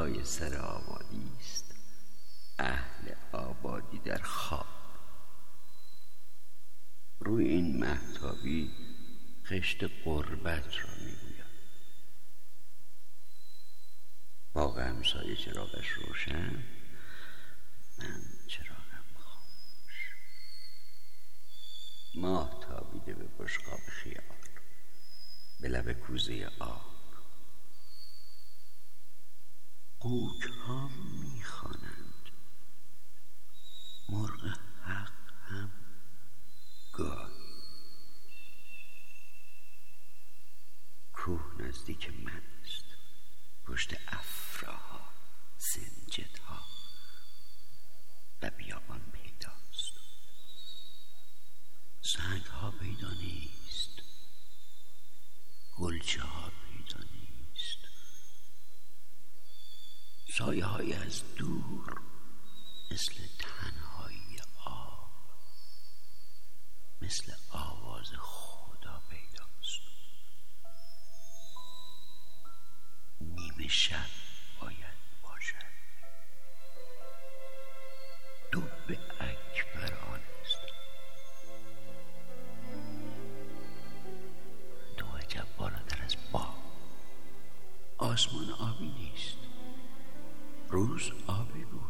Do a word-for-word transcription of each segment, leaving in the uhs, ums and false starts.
بالای سر آبادی است، اهل آبادی در خواب. روی این مهتابی خشت غربت را میگوید. باغ همسایه چراغش روشن، من چراغم خاموش. ماه تابیده به بشقاب خیال، به لب کوزه آب. خوک ها میخوانند، مرغ حق هم گاهی. کوه نزدیک من است، پشت افراها سنجدها و بیابان پیداست. سنگ ها پیدا نیست، گلچه ها پیدا نیست. سایه های از دور مثل تنهایی آب، مثل آواز خدا پیداست. نیمه شب باید باشد. دب اکبر آن است. دو عجب بالاتر از باغ. آسمان آبی نیست، روز آبی بود.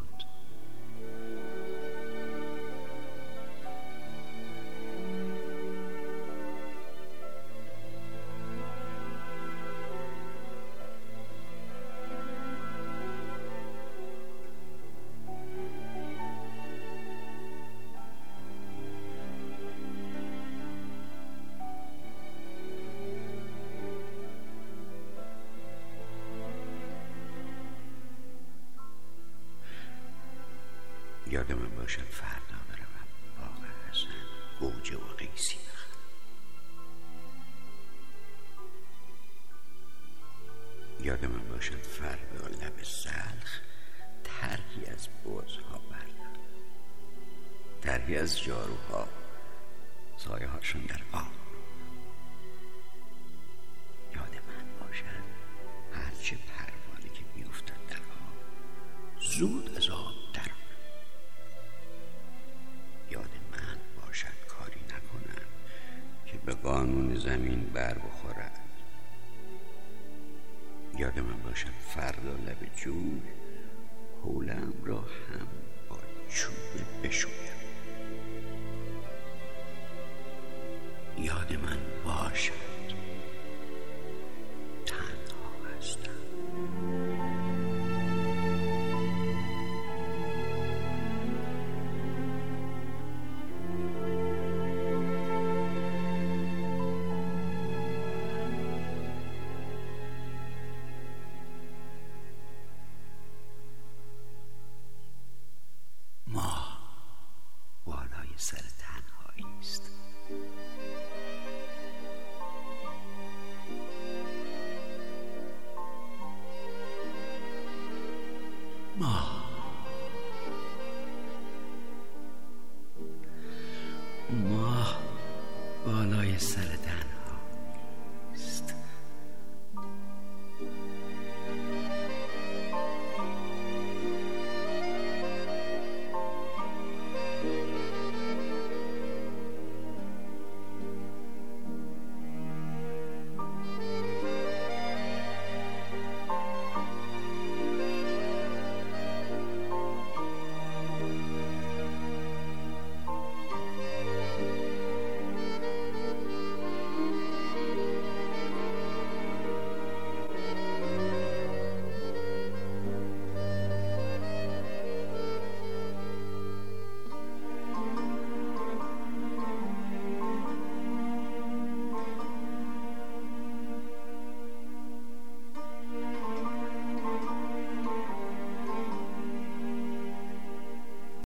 یاد من باشد فردا بروم باغ حسن گوجه و قیسی بخرم. یاد من باشد فردا لب سلخ طرحی از بزها بردارم، طرحی از جاروها سایه هاشون در آب. یاد من باشد هرچه پروانه که میافتد در آب زود از آب در. یاد من باشد کاری نکنم که به قانون زمین بر بخورد. یاد من باشد فردا لب جوی حولم را هم با چوبه بشویم. یاد من باشد